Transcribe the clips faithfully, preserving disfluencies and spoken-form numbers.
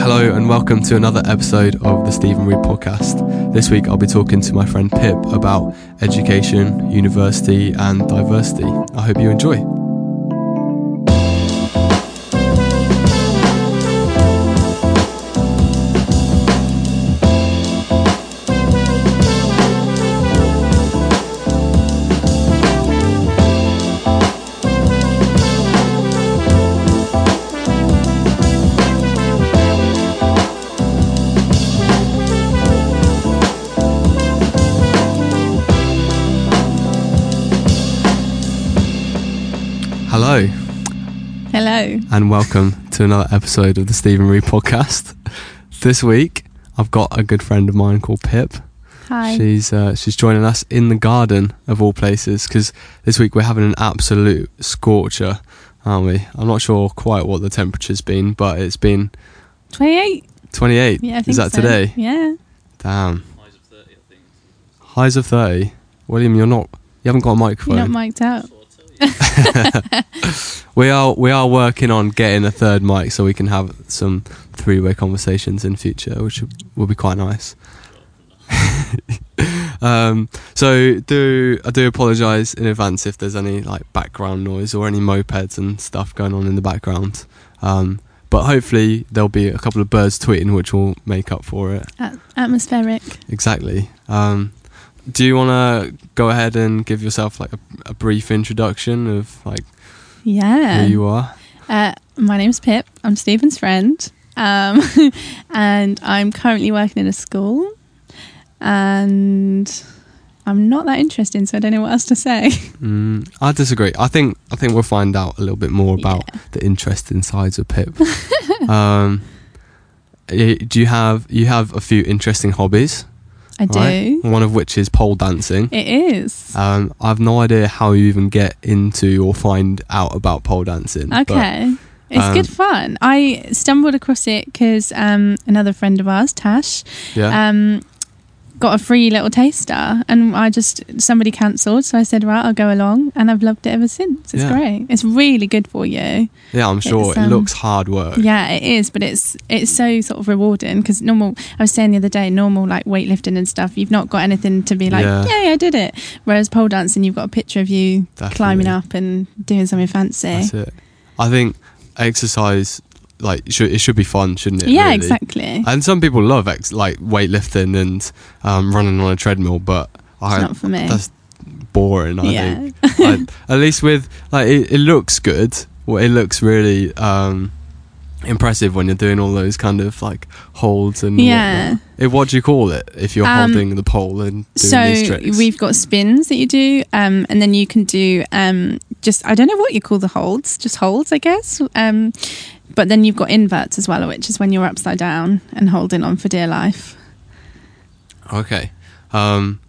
Hello and welcome to another episode of the Stephen Reed podcast. This week I'll be talking to my friend Pip about education, university and diversity. I hope you enjoy. Hello. Hello. And welcome to another episode of the Stephen Reed podcast. This week, I've got a good friend of mine called Pip. Hi. She's uh, she's joining us in the garden of all places because this week we're having an absolute scorcher, aren't we? I'm not sure quite what the temperature's been, but it's been twenty-eight. twenty-eight. Yeah, I think Is that so. today? Yeah. Damn. Highs of thirty, I think. Highs of thirty. William, you're not. You haven't got a microphone. You're not mic'd out. we are we are working on getting a third mic so we can have some three-way conversations in future, which will be quite nice. um, so do I do apologise in advance if there's any like background noise or any mopeds and stuff going on in the background. Um, but hopefully there'll be a couple of birds tweeting, which will make up for it. At- atmospheric. Exactly. Um, do you want to go ahead and give yourself like a, a brief introduction of like Yeah. who you are? Uh, my name's Pip. I'm Stephen's friend. Um, and I'm currently working in a school. And I'm not that interesting, so I don't know what else to say. Mm, I disagree. I think I think we'll find out a little bit more about Yeah. the interesting sides of Pip. um, y- do you have you have a few interesting hobbies? I do. Right? One of which is pole dancing. It is. Um, I have no idea how you even get into or find out about pole dancing. but, Okay. It's um, good fun. I stumbled across it because um, another friend of ours, Tash, yeah. um, got a free little taster, and I just somebody cancelled, so I said, right, I'll go along, and I've loved it ever since. It's Yeah. great. It's really good for you. yeah, I'm sure it's, it um, looks hard work. Yeah, it is, but it's it's so sort of rewarding because normal. I was saying the other day, normal like weightlifting and stuff, you've not got anything to be like, Yeah. yay, I did it. Whereas pole dancing, you've got a picture of you Definitely. climbing up and doing something fancy. That's it. I think exercise, like, should, it should be fun, shouldn't it? Yeah, really? exactly. And some people love ex- like weightlifting and um, running on a treadmill, but I, It's not for me. That's boring. I Yeah. think. Like, at least with like it, it looks good. Well, it looks really um, impressive when you're doing all those kind of like holds and Yeah. whatnot. It, what do you call it if you're Um, holding the pole and doing So these tricks? we've got spins that you do, um, and then you can do um, just I don't know what you call the holds, just holds, I guess. Um, but then you've got inverts as well, which is when you're upside down and holding on for dear life. Okay. Um,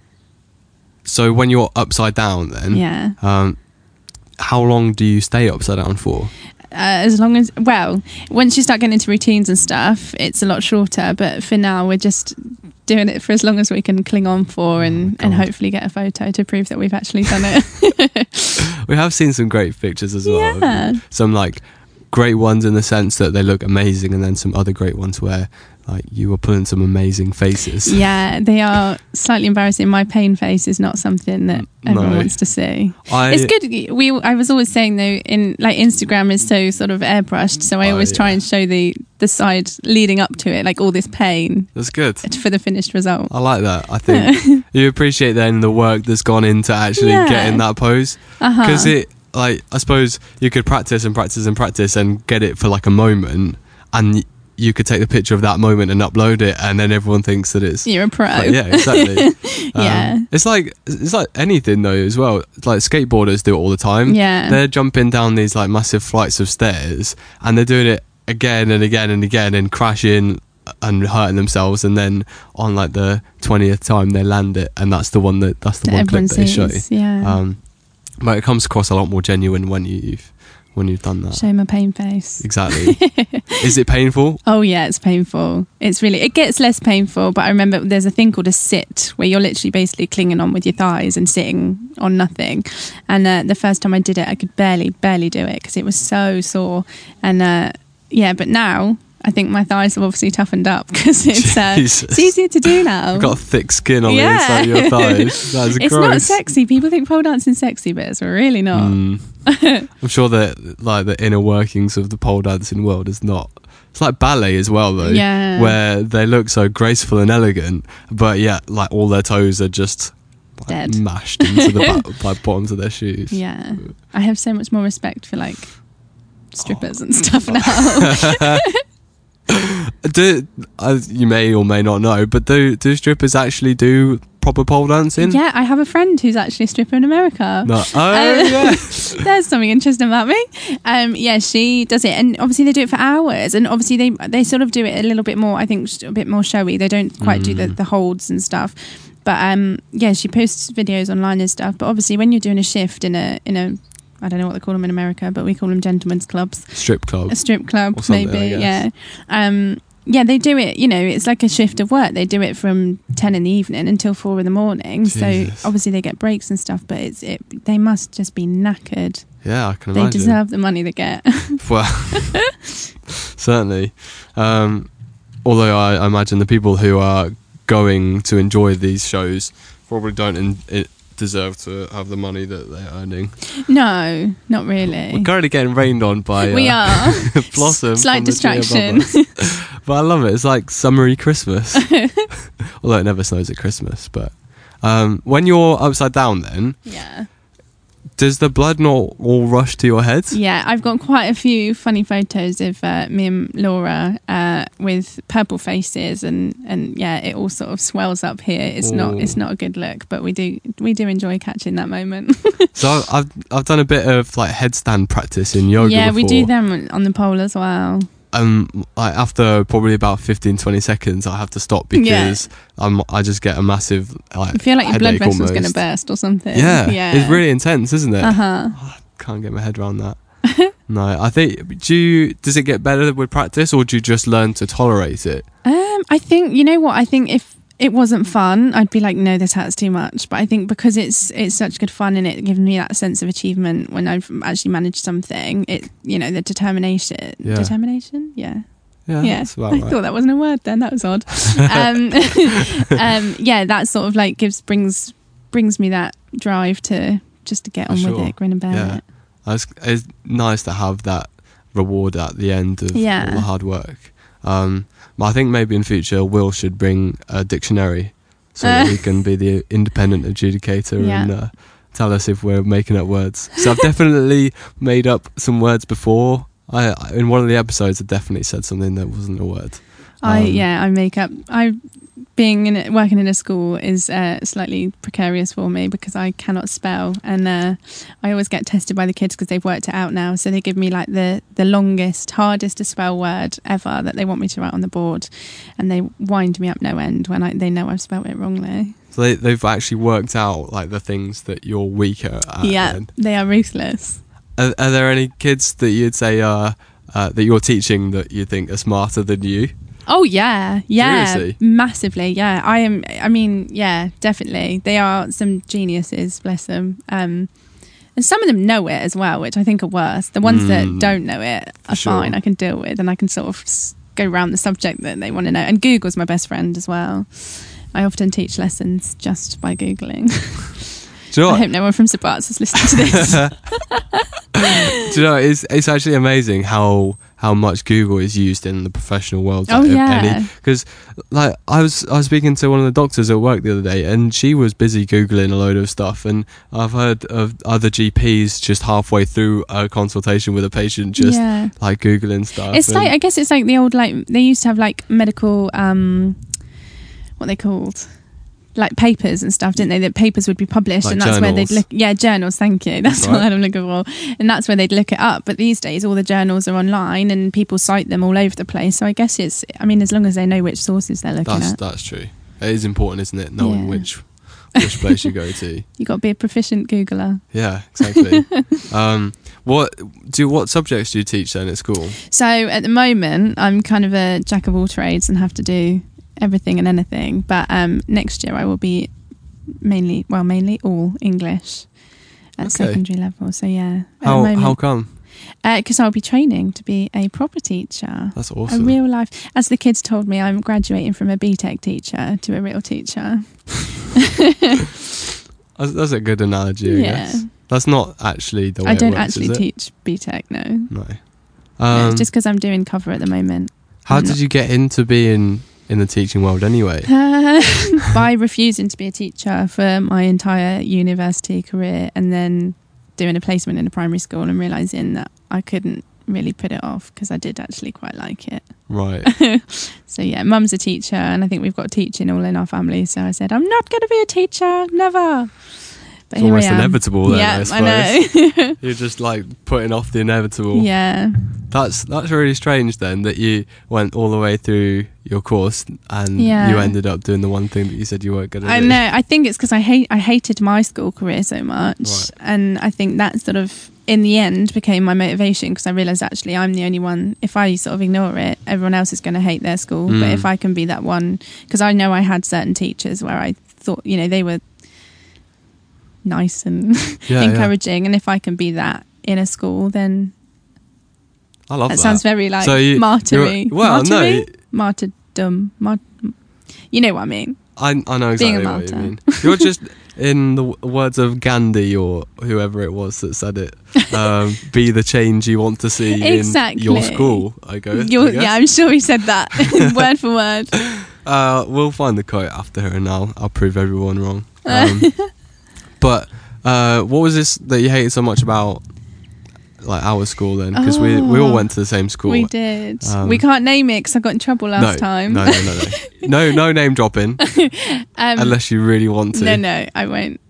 so when you're upside down, then Yeah, um, how long do you stay upside down for? uh, as long as well, once you start getting into routines and stuff, it's a lot shorter. But for now, we're just doing it for as long as we can cling on for, and, Oh, and God. hopefully get a photo to prove that we've actually done it. We have seen some great pictures as well. Yeah. Some like great ones in the sense that they look amazing, and then some other great ones where like you were pulling some amazing faces. Yeah, they are slightly embarrassing. My pain face is not something that everyone No. wants to see. I, It's good. We I was always saying though, in like Instagram is so sort of airbrushed, so I Oh, always try yeah. and show the the side leading up to it, like all this pain That's good. for the finished result. I like that. I think you appreciate then the work that's gone into actually Yeah. getting that pose, Uh-huh. because it like I suppose you could practice and practice and practice and get it for like a moment, and y- you could take the picture of that moment and upload it, and then everyone thinks that it's You're a pro. like, yeah, exactly. Um, Yeah. it's like it's like anything though as well. It's like skateboarders do it all the time. Yeah. They're jumping down these like massive flights of stairs, and they're doing it again and again and again, and crashing and hurting themselves, and then on like the twentieth time they land it, and that's the one that that's the That one clip everyone that they show. sees, yeah. Um, but it comes across a lot more genuine when you've when you've done that. Show my pain face. Exactly. Is it painful? Oh yeah, it's painful. It's really, it gets less painful, but I remember there's a thing called a sit where you're literally basically clinging on with your thighs and sitting on nothing. And uh, the first time I did it, I could barely, barely do it because it was so sore. And uh, yeah, but now I think my thighs have obviously toughened up because it's uh, Jesus. it's easier to do now. You've got thick skin on Yeah. the inside of your thighs. That's It's gross. not sexy. People think pole dancing sexy, but it's really not. Mm. I'm sure that like the inner workings of the pole dancing world is not. It's like ballet as well, though, Yeah. where they look so graceful and elegant, but yet like all their toes are just like, Dead. mashed into the back, like, bottoms of their shoes. Yeah. I have so much more respect for like strippers oh. and stuff now. do uh, you may or may not know, but do do strippers actually do proper pole dancing? Yeah, I have a friend who's actually a stripper in America. No. Oh Um, yeah. There's something interesting about me. Um, yeah, she does it, and obviously they do it for hours, and obviously they they sort of do it a little bit more. I think a bit more showy. They don't quite mm. do the, the holds and stuff. But um, yeah, she posts videos online and stuff. But obviously, when you're doing a shift in a in a I don't know what they call them in America, but we call them gentlemen's clubs. Strip club. A strip club, or something, maybe. Yeah. Um, yeah, they do it, you know, it's like a shift of work. They do it from ten in the evening until four in the morning. Jesus. So obviously they get breaks and stuff, but it's it. They must just be knackered. Yeah, I can they imagine. They deserve the money they get. Well, certainly. Um, although I, I imagine the people who are going to enjoy these shows probably don't in, it deserve to have the money that they're earning. No, not really. We're currently getting rained on by uh, we are Blossom. S- slight distraction. But I love it. It's like summery Christmas. Although it never snows at Christmas. But um, when you're upside down, then yeah. does the blood not all rush to your head? Yeah, I've got quite a few funny photos of uh, me and Laura uh, with purple faces, and, and yeah, it all sort of swells up here. It's Ooh. not it's not a good look, but we do we do enjoy catching that moment. So I've I've done a bit of like headstand practice in yoga. Yeah, before. we do them on the pole as well. Um, like after probably about fifteen, twenty seconds, I have to stop because yeah. I'm, I just get a massive like. You feel like your blood vessel's going to burst or something. Yeah, yeah, it's really intense, isn't it? Uh huh. Oh, I can't get my head around that. No, I think. Do you? Does it get better with practice, or do you just learn to tolerate it? Um, I think you know what. I think if it wasn't fun, I'd be like, no, this hurts too much. But I think because it's it's such good fun and it gives me that sense of achievement when I've actually managed something, it you know the determination, yeah. determination, yeah, yeah. yeah. That's about I right. thought that wasn't a word then. That was odd. um, um, yeah, that sort of like gives brings brings me that drive to just to get For on sure. with it, grin and bear yeah. it. It's, it's nice to have that reward at the end of yeah. all the hard work. Um, but I think maybe in future Will should bring a dictionary so uh. that he can be the independent adjudicator yeah. and uh, tell us if we're making up words. So I've definitely made up some words before. I in one of the episodes I definitely said something that wasn't a word. I um, yeah I make up. I being in a, working in a school is uh, slightly precarious for me because I cannot spell, and uh, I always get tested by the kids because they've worked it out now. So they give me like the the longest, hardest to spell word ever that they want me to write on the board, and they wind me up no end when I they know I've spelled it wrongly. So they, they've actually worked out like the things that you're weaker at. Yeah, then. They are ruthless. Are, are there any kids that you'd say are uh, that you're teaching that you think are smarter than you? Oh yeah, yeah, Seriously? Massively. Yeah, I am. I mean, yeah, definitely. They are some geniuses, bless them. Um, and some of them know it as well, which I think are worse. The ones mm, that don't know it are sure. fine. I can deal with, and I can sort of go around the subject that they want to know. And Google's my best friend as well. I often teach lessons just by googling. Do you know I what? hope no one from Sabat's is listening to this. Do you know, it's it's actually amazing how how much Google is used in the professional world. Oh yeah, because like I was I was speaking to one of the doctors at work the other day, and she was busy Googling a load of stuff, and I've heard of other G Ps just halfway through a consultation with a patient just yeah. like Googling stuff. It's like, I guess it's like the old, like they used to have like medical um what they called like papers and stuff, didn't they? That papers would be published, like and that's journals. where they'd look. Yeah, journals. Thank you. That's right. what I'm looking for, and that's where they'd look it up. But these days, all the journals are online, and people cite them all over the place. So I guess it's. I mean, as long as they know which sources they're looking that's, at. That's true. It is important, isn't it? Knowing Yeah. which which place you go to. You got to be a proficient Googler. Yeah, exactly. um, what do what subjects do you teach then at school? So at the moment, I'm kind of a jack of all trades and have to do everything and anything. But um, next year, I will be. Mainly, well, mainly all English at Okay. secondary level. So yeah. At How the moment, how come? Because uh, I'll be training to be a proper teacher. That's awesome. A real life. As the kids told me, I'm graduating from a B Tech teacher to a real teacher. that's, that's a good analogy, I yeah. guess. That's not actually the way I don't it works, actually is it? teach B Tech, no. No. no Um, it's just because I'm doing cover at the moment. how I'm did not- you get into being in the teaching world anyway? Uh, by refusing to be a teacher for my entire university career and then doing a placement in a primary school and realising that I couldn't really put it off because I did actually quite like it. Right. So yeah, mum's a teacher and I think we've got teaching all in our family. So I said, I'm not going to be a teacher, never. But It's here almost I am. inevitable then, yeah, I suppose. I know. You're just like putting off the inevitable. yeah. That's that's really strange then that you went all the way through your course and Yeah. you ended up doing the one thing that you said you weren't going to do. I know. I think it's because I hate I hated my school career so much, Right. and I think that sort of in the end became my motivation because I realised actually I'm the only one. If I sort of ignore it, everyone else is going to hate their school. Mm. But if I can be that one, because I know I had certain teachers where I thought you know they were nice and Yeah, encouraging, and if I can be that in a school, then yeah. I love that, that. sounds very like So you- martyry. you're- well, no. Martyry? Martyrdom. Mart- you know what I mean? I, I know Being a exactly what you martyr. mean. You're just, in the w- words of Gandhi or whoever it was that said it, um, be the change you want to see Exactly. in your school, I go. You're, I guess. yeah, I'm sure he said that word for word. Uh, we'll find the quote after her and I'll, I'll prove everyone wrong. Um, but uh, what was this that you hated so much about like our school then? Because we, we all Oh, went to the same school. We did. Um, we can't name it because I got in trouble last no, time. No, no, no, no. no, no name dropping um, unless you really want to. no, no, I won't.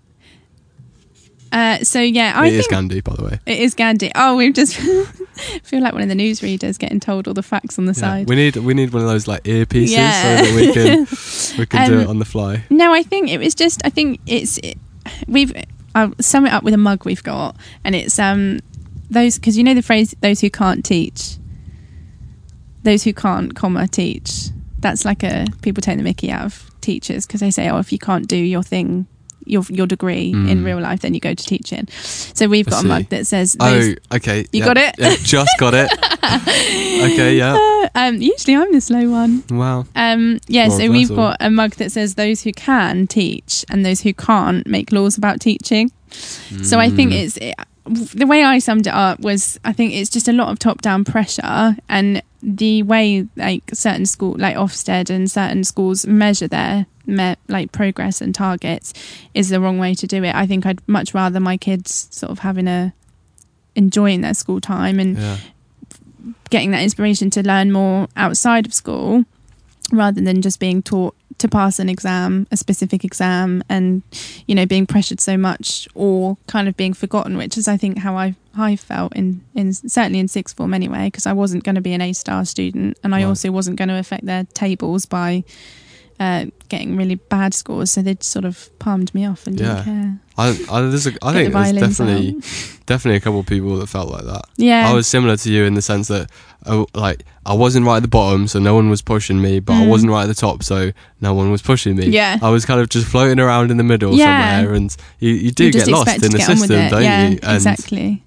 Uh, so yeah, I It is think Gandhi, by the way. it is Gandhi. Oh, we've just feel like one of the newsreaders getting told all the facts on the Yeah, side. we need we need one of those like earpieces Yeah. so that we can we can do Um, it on the fly. No, I think it was just. I think it's. It, we've. I'll sum it up with a mug we've got, and it's um those because you know the phrase "those who can't teach." Those who can't, comma teach. That's like a people take the mickey out of teachers because they say, "Oh, if you can't do your thing, your your degree Mm. in real life, then you go to teaching." So we've I got see. a mug that says, those, Oh, okay. You yeah, got it? Yeah, just got it. Okay, yeah. Uh, um, usually I'm the slow one. Wow. Um, yeah, Well, so that's we've all. got a mug that says those who can teach and those who can't make laws about teaching. So I think Mm. it's it, the way I summed it up was I think it's just a lot of top down pressure, and the way like certain school like Ofsted and certain schools measure their me, like progress and targets is the wrong way to do it. I think I'd much rather my kids sort of having a enjoying their school time and Yeah. getting that inspiration to learn more outside of school rather than just being taught to pass an exam, a specific exam, and you know being pressured so much or kind of being forgotten, which is I think how I I felt in in certainly in sixth form anyway, because I wasn't going to be an A star student and I Right. also wasn't going to affect their tables by uh, getting really bad scores, so they'd sort of palmed me off and Yeah. didn't care. I I, there's a, I Get think the there's violins definitely out. definitely a couple of people that felt like that. Yeah, I was similar to you in the sense that I, like I wasn't right at the bottom, so no one was pushing me, but I Mm. wasn't right at the top, so no one was pushing me. Yeah. I was kind of just floating around in the middle Yeah. somewhere, and you, you do you just get lost expect in to the get on with system, it. don't yeah, you? And, exactly.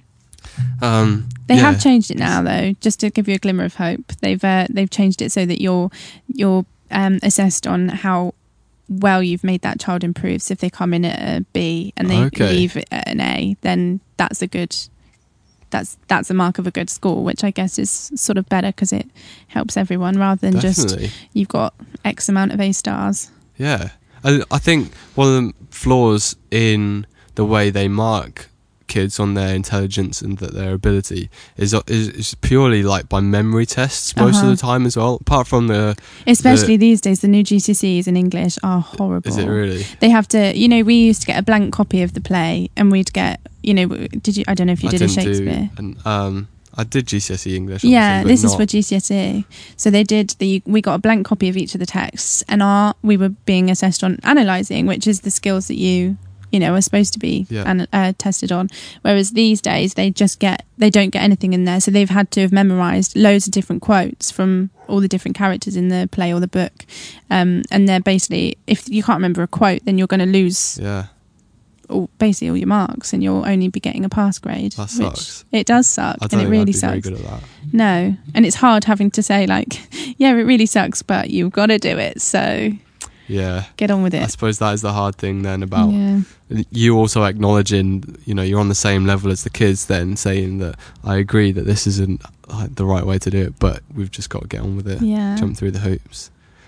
Um, They yeah. have changed it now, though. Just to give you a glimmer of hope, they've uh, they've changed it so that you're you're um, assessed on how well you've made that child improve. So if they come in at a B and they Okay. leave at an A, then that's a good that's that's a mark of a good score, which I guess is sort of better because it helps everyone rather than just Definitely. you've got X amount of A stars. Yeah. I, I think one of the flaws in the way they mark kids on their intelligence and th- their ability is, is is purely like by memory tests most Uh-huh. of the time as well. Apart from the, Especially these days, the new G C S Es in English are horrible. is it really? They have to, you know, we used to get a blank copy of the play and we'd get, you know, did you, I don't know if you I did a didn't Shakespeare. do. An, um, I did G C S E English. Yeah, obviously, but this is not- for G C S E. So they did the, we got a blank copy of each of the texts and our, we were being assessed on analysing, which is the skills that you, you know, are supposed to be Yeah. an, uh, tested on. Whereas these days they just get, they don't get anything in there. So they've had to have memorised loads of different quotes from all the different characters in the play or the book. Um, and they're basically, if you can't remember a quote, then you're going to lose Yeah. all, basically all your marks, and you'll only be getting a pass grade. That which sucks. It does suck, I and don't it think really I'd be sucks. very good at that. No, and it's hard having to say like, yeah, it really sucks, but you've got to do it. So Yeah. get on with I it. suppose that is the hard thing then about Yeah. you also acknowledging, you know, you're on the same level as the kids, then saying that I agree that this isn't like, the right way to do it, but we've just got to get on with it. Yeah. Jump through the hoops.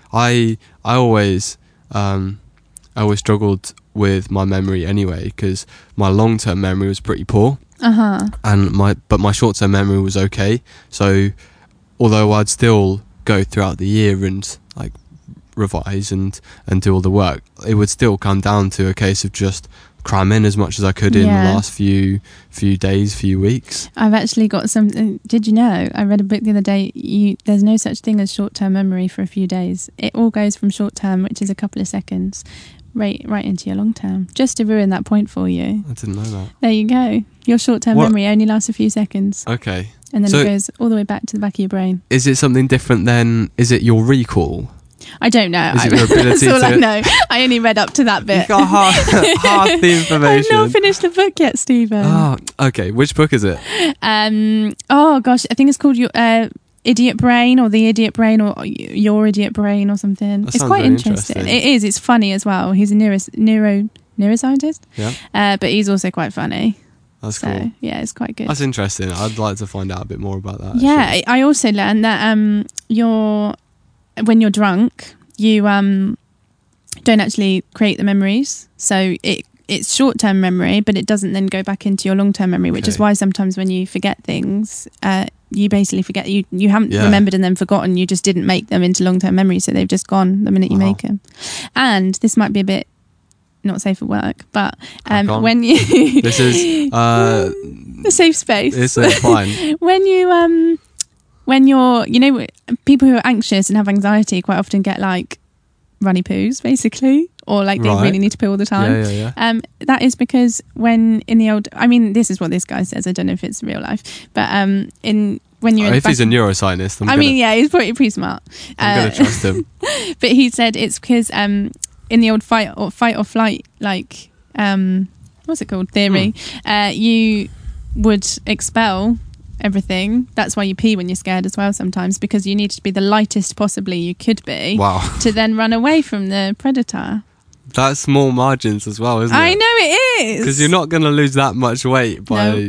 I I always um I always struggled with my memory anyway, because my long term memory was pretty poor, Uh huh. and my but my short term memory was okay. So although I'd still go throughout the year and like revise and and do all the work, it would still come down to a case of just cram in as much as I could in Yeah. the last few few days, few weeks. I've actually got something. Did you know? I read a book the other day. You, there's no such thing as short-term memory for a few days. It all goes from short-term, which is a couple of seconds, right, right into your long-term. Just to ruin that point for you. I didn't know that. There you go. Your short-term What- memory only lasts a few seconds, Okay. and then So- it goes all the way back to the back of your brain. Is it something different then? Is it your recall? I don't know. Is it I, your ability that's all I to- know. I only read up to that You bit. got half, half the I've information. not finished the book yet, Stephen. Oh, okay. Which book is it? Um. Oh gosh, I think it's called your uh, Idiot Brain, or the Idiot Brain, or Your Idiot Brain, or something. That It's sounds quite very interesting. interesting. It is. It's funny as well. He's a neuro neuro neuroscientist, Yeah, uh, but he's also quite funny. that's So cool. yeah, it's quite good. That's interesting. I'd like to find out a bit more about that. Yeah, actually. I I also learned that um, you're when you're drunk, you um don't actually create the memories. So it it's short term memory, but it doesn't then go back into your long term memory, which is Okay. why sometimes when you forget things, uh, you basically forget you you haven't Yeah. remembered and then forgotten. You just didn't make them into long term memory, so they've just gone the minute you Wow. make them. And this might be a bit not safe for work, but um, Crack on. when you This is uh, a safe space. it's uh, fine. when you um when you're you know people who are anxious and have anxiety quite often get like runny poos basically, or like they Right. really need to poo all the time. Yeah, yeah, yeah. Um that is because when in the old I mean this is what this guy says, I don't know if it's real life, but um in when you're Oh, in if the he's a back- neuroscientist, I'm I gonna, mean yeah, he's pretty pretty smart. I'm Uh, gonna trust him. but he said it's because um in the old fight or fight or flight like um what's it called theory, Hmm. uh you would expel everything. That's why you pee when you're scared as well sometimes, because you need to be the lightest possibly you could be Wow, to then run away from the predator. that's small margins as well, isn't I it? know it is, Because you're not gonna lose that much weight by No.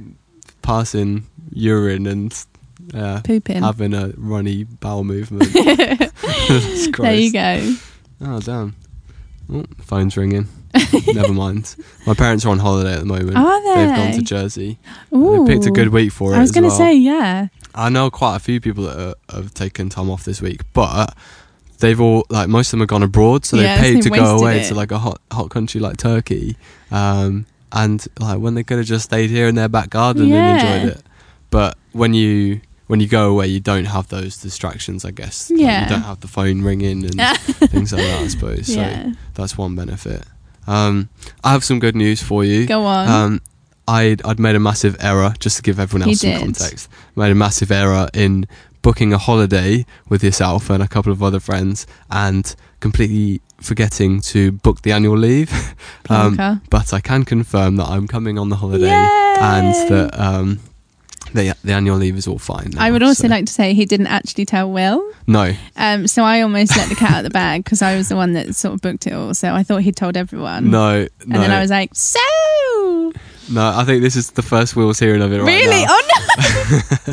passing urine and uh, pooping. having a runny bowel movement. That's gross. There you go. Oh damn! Oh, phone's ringing. Never mind. My parents are on holiday at the moment. Are they? They've gone to Jersey. Ooh. They picked a good week for it. I was as going to well. say, yeah. I know quite a few people that are, have taken time off this week, but they've all like most of them have gone abroad, so Yeah, they paid they to go wasted away it. to like a hot hot country like Turkey, um, and like when they could have just stayed here in their back garden Yeah. and enjoyed it. But when you when you go away, you don't have those distractions, I guess. Like, Yeah. you don't have the phone ringing and things like that, I suppose. So Yeah. that's one benefit. Um, I have some good news for you. Go on. Um, I'd, I'd made a massive error, just to give everyone You else some did. context. Made a massive error in booking a holiday with yourself and a couple of other friends, and completely forgetting to book the annual leave. um, Plonker. but I can confirm that I'm coming on the holiday Yay! and that um, the the annual leave is all fine now, I would also so- like to say he didn't actually tell Will. no. Um, so I almost let the cat out of the bag because I was the one that sort of booked it all. So I thought he'd told everyone. No, no, And then I was like, so no. I think this is the first Will's hearing of it right really? now. Oh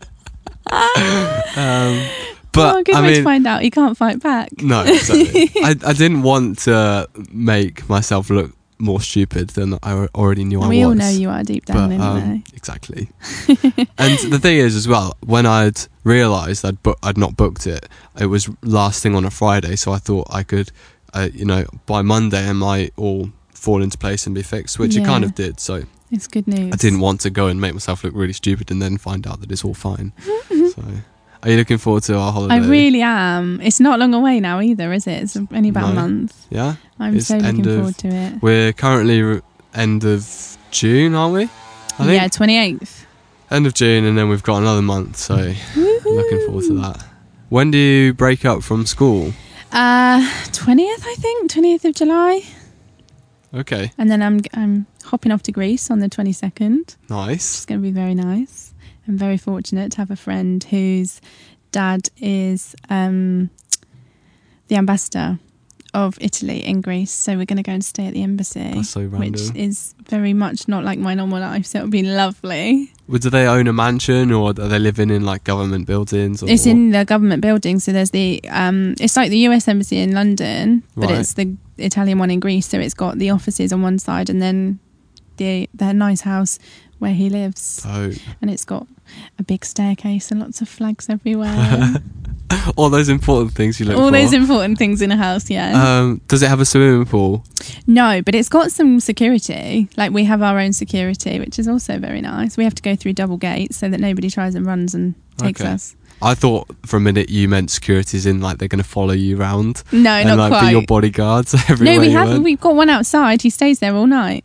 no! Um, but oh, good I way to mean, find out. He can't fight back. no, exactly. I, I didn't want to make myself look more stupid than I already knew I we was. all know you are deep down But, um, anyway. exactly. And the thing is, as well, when I'd realised I'd bu- I'd not booked it, it was last thing on a Friday, so I thought I could, uh, you know, by Monday it might all fall into place and be fixed, which it kind Yeah. of did. So It's good news. I didn't want to go and make myself look really stupid and then find out that it's all fine. So, are you looking forward to our holiday? I really am. It's not long away now either, is it? It's only about a No. month. Yeah, I'm It's so end looking of- forward to it. we're currently re- end of June, aren't we? I think Yeah, twenty-eighth. end of June, and then we've got another month. So looking forward to that. When do you break up from school? Uh, twentieth, I think. twentieth of July. Okay. And then I'm I'm hopping off to Greece on the twenty-second. Nice. It's going to be very nice. I'm very fortunate to have a friend whose dad is um, the ambassador of Italy in Greece. So we're going to go and stay at the embassy. That's so random. Which is very much not like my normal life. So it'll be lovely. Well, do they own a mansion, or are they living in like government buildings? Or it's in the government building. So there's the, um, it's like the U S embassy in London, but Right. it's the Italian one in Greece. So it's got the offices on one side and then the, the nice house where he lives. Oh. And it's got a big staircase and lots of flags everywhere. All those important things you look All for. those important things in a house, yeah. Um, does it have a swimming pool? No, but it's got some security. Like we have our own security, which is also very nice. We have to go through double gates so that nobody tries and runs and takes Okay. us. I thought for a minute you meant security's in like they're going to follow you around No, and not like quite. be your bodyguards everywhere. No, we you have. went. We've got one outside. He stays there all night.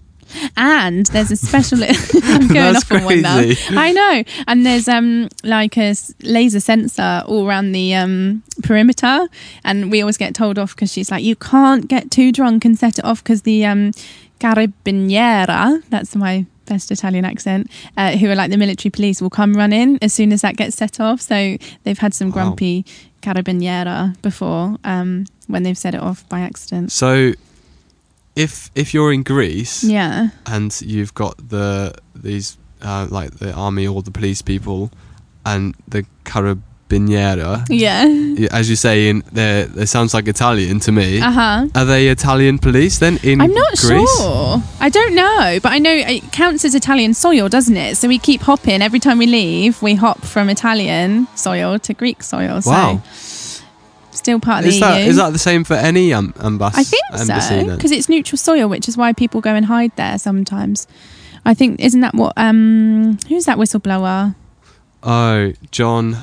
And there's a special. I'm going That's off on one now. crazy. I know. And there's um like a s- laser sensor all around the um perimeter, and we always get told off because she's like, you can't get too drunk and set it off because the um carabiniera, that's my best Italian accent, uh, who are like the military police, will come run in as soon as that gets set off. So they've had some Wow. grumpy carabiniera before um when they've set it off by accident. So if if you're in Greece Yeah. and you've got the these uh, like the army or the police people and the carabiniera, Yeah. y- as you say, in there, it sounds like Italian to me. Uh huh. Are they Italian police then in I'm not Greece? sure. I don't know, but I know it counts as Italian soil, doesn't it? So we keep hopping every time we leave. We hop from Italian soil to Greek soil. So Wow. still part of Is the that E U. is that the same for any um, ambass- I think embassy so then? because it's neutral soil, which is why people go and hide there sometimes. I think isn't that what um who's that whistleblower? Oh, John.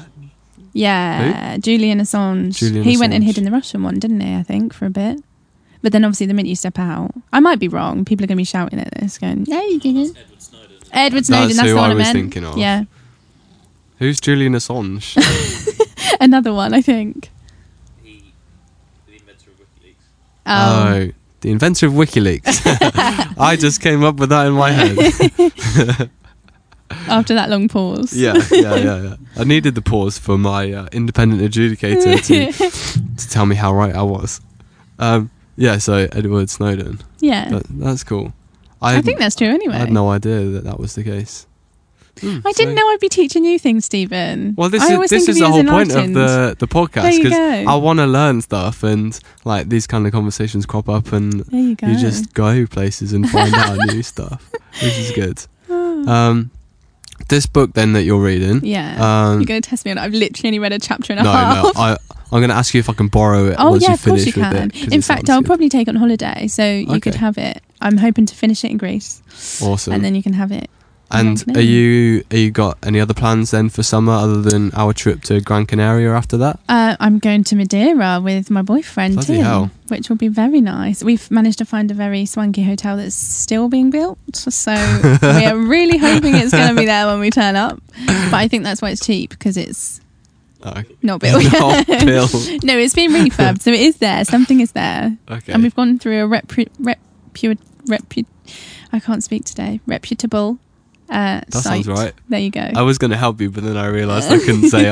Yeah, Julian Assange. Julian he went and Assange. hid in the Russian one, didn't he? I think for a bit. But then obviously the minute you step out, I might be wrong. People are going to be shouting at this, going, "No, you didn't." Edward Snowden. Edward Snowden. That's That's, who the one I was meant. thinking of. Yeah, Who's Julian Assange? another one, I think. He, the inventor of WikiLeaks. Um, Oh, the inventor of WikiLeaks. I just came up with that in my head. After that long pause. Yeah, yeah, yeah, yeah. I needed the pause for my uh, independent adjudicator to to tell me how right I was. Um, yeah, so Edward Snowden. yeah. That, that's cool. I, I had- think that's true anyway. I had no idea that that was the case. Hmm, I didn't so- know I'd be teaching you things, Stephen. Well, this I is always this think is of the you as whole point of enlightened. the the podcast There you because go. I want to learn stuff and like these kind of conversations crop up and There you go. you just go places and find out new stuff, which is good. Oh. Um, this book then that you're reading. yeah. Um, You're going to test me on it. I've literally only read a chapter and a no, half. no, I I'm going to ask you if I can borrow it Oh once yeah, you of course finish you with can. it. 'cause In it fact, sounds I'll good. probably take it on holiday, so you could Okay. have it. I'm hoping to finish it in Greece, Awesome. and then you can have it. And Gran are Canaria. you are you got any other plans then for summer other than our trip to Gran Canaria after that? Uh, I'm going to Madeira with my boyfriend Bloody Tim, hell. which will be very nice. We've managed to find a very swanky hotel that's still being built, so we are really hoping it's going to be there when we turn up. But I think that's why it's cheap because it's Oh, not built. not built. No, it's been refurbed, so it is there. Something is there, Okay. and we've gone through a repu repu repu. I can't speak today. Reputable. Uh, That site. sounds right. There you go. I was going to help you, but then I realised I couldn't say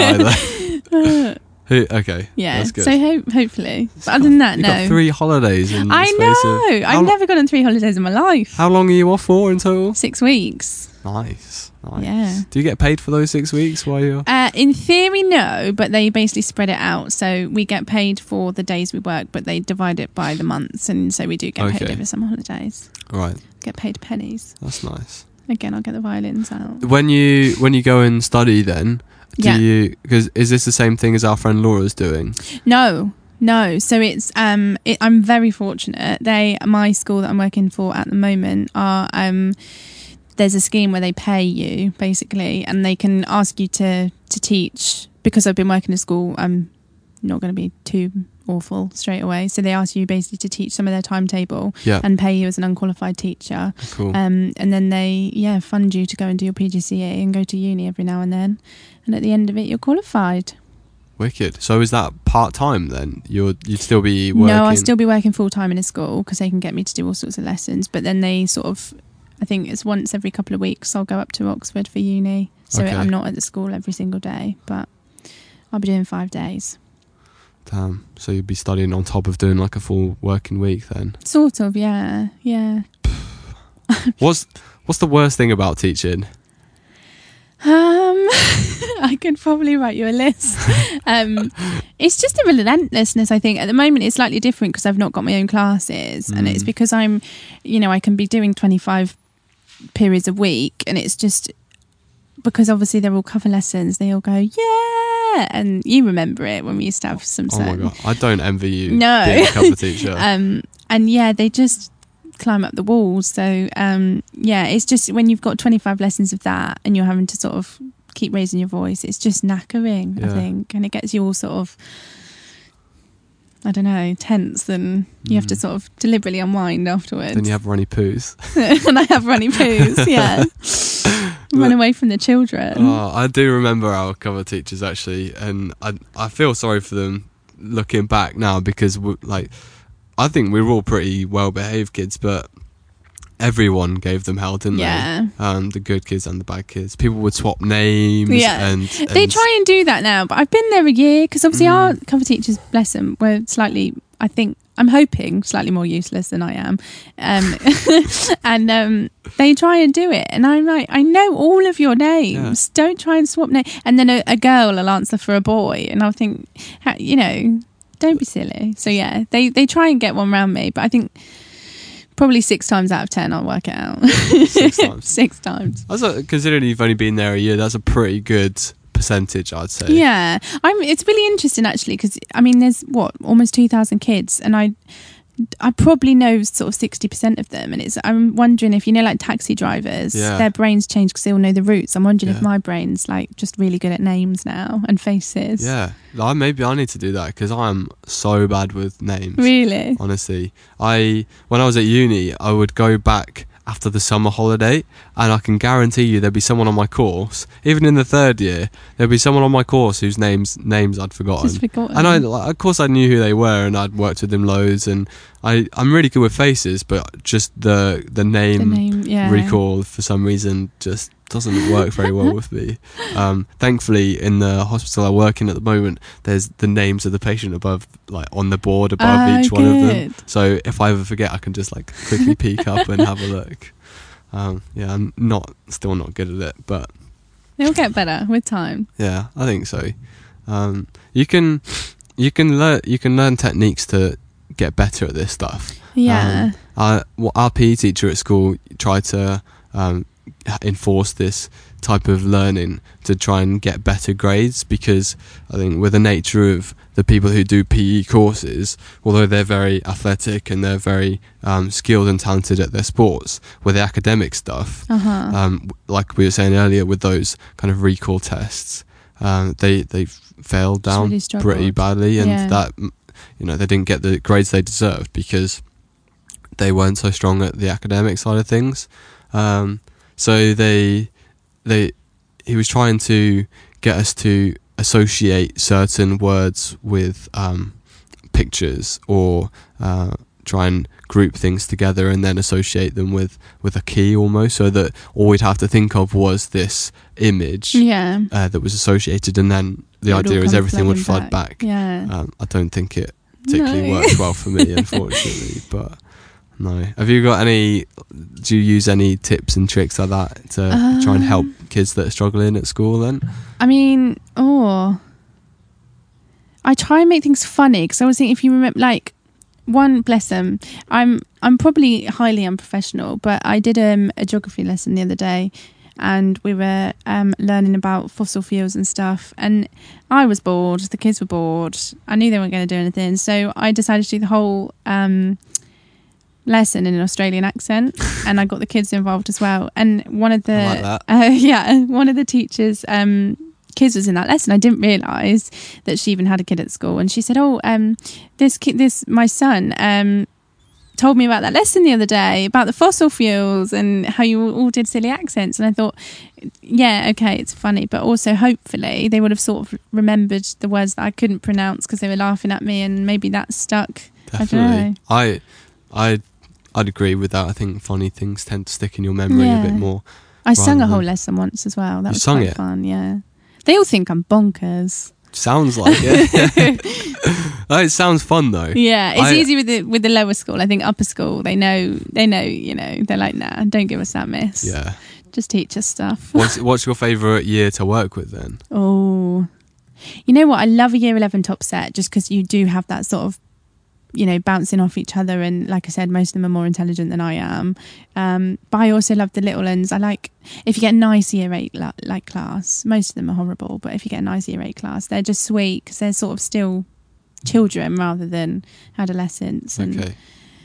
either. Who? Okay. Yeah. That's good. So ho- hopefully, but other than that, you no. got three holidays in the I space know. of. How, I've never gone on three holidays in my life. how long are you off for in total? Six weeks. Nice. Nice. Yeah. Do you get paid for those six weeks while you're? Uh, in theory, no, but they basically spread it out. So we get paid for the days we work, but they divide it by the months, and so we do get paid Okay. over summer holidays. Right. Get paid pennies. That's nice. Again, I'll get the violins out. When you when you go and study, then do Yeah. you? Because is this the same thing as our friend Laura's doing? No, no. So it's um, it, I'm very fortunate. They, my school that I'm working for at the moment, are um, there's a scheme where they pay you basically, and they can ask you to to teach. Because I've been working in school, I'm not going to be too awful straight away. So they ask you basically to teach some of their timetable Yeah. and pay you as an unqualified teacher. Cool. Um, and then they, yeah, fund you to go and do your P G C E and go to uni every now and then. And at the end of it, you're qualified. Wicked. So is that part time then? You're you'd still be working? No, I'll still be working full time in a school because they can get me to do all sorts of lessons. But then they sort of, I think it's once every couple of weeks I'll go up to Oxford for uni. So Okay. I'm not at the school every single day, but I'll be doing five days. Damn. So you'd be studying on top of doing like a full working week then. Sort of, yeah, yeah. What's what's the worst thing about teaching? Um, I could probably write you a list. Um, it's just a relentlessness, I think. At the moment, it's slightly different because I've not got my own classes. And it's Mm. because I'm, you know, I can be doing twenty-five periods a week. And it's just because obviously they're all cover lessons. They all go, yeah. And you remember it when we used to have some Oh my certain... god, I don't envy you No. being a cover teacher. Um, and yeah, they just climb up the walls. So um, yeah, it's just when you've got twenty-five lessons of that and you're having to sort of keep raising your voice, it's just knackering, I Yeah. think. And it gets you all sort of, I don't know, tense, and you have to Mm. sort of deliberately unwind afterwards. Then you have runny poos. And I have runny poos, yeah. Run away from the children. Oh, I do remember our cover teachers actually, and I I feel sorry for them looking back now because we, like I think we were all pretty well behaved kids, but everyone gave them hell, didn't Yeah. they? Um, the good kids and the bad kids. People would swap names. Yeah. and, and They try and do that now, but I've been there a year because obviously Mm. our cover teachers, bless them, were slightly, I think, I'm hoping slightly more useless than I am. Um, and um, they try and do it. And I'm like, I know all of your names. Don't try and swap names. And then a, a girl will answer for a boy. And I'll think, ha- you know, don't be silly. So yeah, they, they try and get one round me, but I think probably six times out of ten I'll work it out. Six times. Six times. That's a, considering you've only been there a year, that's a pretty good percentage, I'd say. Yeah, I'm. It's really interesting actually because I mean, there's what almost two thousand kids, and I, I probably know sort of sixty percent of them, and it's. I'm wondering if you know, like taxi drivers, Yeah. their brains change because they all know the routes. I'm wondering Yeah. if my brain's like just really good at names now and faces. Yeah, like, maybe I need to do that because I'm so bad with names. Really. Honestly, I when I was at uni, I would go back after the summer holiday, and I can guarantee you there'd be someone on my course, even in the third year, there'd be someone on my course whose names names I'd forgotten. Just forgotten. And I, like, of course, I knew who they were, and I'd worked with them loads, and I, I'm really good with faces, but just the the name, the name, yeah. recall for some reason just doesn't work very well with me. Um, thankfully, in the hospital I work in at the moment, there's the names of the patient above, like on the board above Oh, each one of them. good. So if I ever forget, I can just like quickly peek up and have a look. Um, yeah, I'm not still not good at it, but It'll get better with time. yeah, I think so. Um, you can you can learn you can learn techniques to get better at this stuff. Yeah. Um, our, well, our P E teacher at school tried to um, enforce this type of learning to try and get better grades, because I think with the nature of the people who do P E courses, although they're very athletic and they're very um, skilled and talented at their sports, with the academic stuff, Uh huh. um, like we were saying earlier with those kind of recall tests, um, they they failed down really struggled. pretty badly, and Yeah. that, you know, they didn't get the grades they deserved because they weren't so strong at the academic side of things. Um, so they they he was trying to get us to associate certain words with um, pictures, or uh, try and group things together and then associate them with, with a key almost, so that all we'd have to think of was this image Yeah. uh, that was associated, and then the It would all idea is come everything would flooding flood back. Yeah. Um, I don't think it particularly No. works well for me, unfortunately, but no. Have you got any, do you use any tips and tricks like that to try and help Um, kids that are struggling at school then? I mean, oh, I try and make things funny because I was thinking, if you remember, like, one, bless them, I'm I'm probably highly unprofessional, but I did um, a geography lesson the other day, and we were um, learning about fossil fuels and stuff, and I was bored, the kids were bored, I knew they weren't going to do anything, so I decided to do the whole um, lesson in an Australian accent, and I got the kids involved as well. And one of the I like that. Uh, yeah, one of the teachers' um, kids was in that lesson. I didn't realise that she even had a kid at school, and she said, "Oh, um, this kid, this my son, um, told me about that lesson the other day about the fossil fuels and how you all did silly accents. And I thought, yeah, okay, it's funny. But also, hopefully, they would have sort of remembered the words that I couldn't pronounce because they were laughing at me, and maybe that stuck. Definitely. I don't know. I, I, I'd agree with that. I think funny things tend to stick in your memory Yeah. a bit more. I sung a rather whole than- lesson once as well. That You was sung quite it? fun, yeah. They all think I'm bonkers. Sounds like it. Oh, it sounds fun though. Yeah, it's I- easy with the with the lower school. I think upper school, they know, they know, you know, they're like, nah, don't give us that, miss. Yeah. Just teach us stuff. What's What's your favourite year to work with then? Oh, you know what? I love a year eleven top set just because you do have that sort of, you know, bouncing off each other. And like I said, most of them are more intelligent than I am. Um, but I also love the little ones. I like, if you get a nice year eight la- like class, most of them are horrible, but if you get a nice year eight class, they're just sweet because they're sort of still children rather than adolescents. And Okay.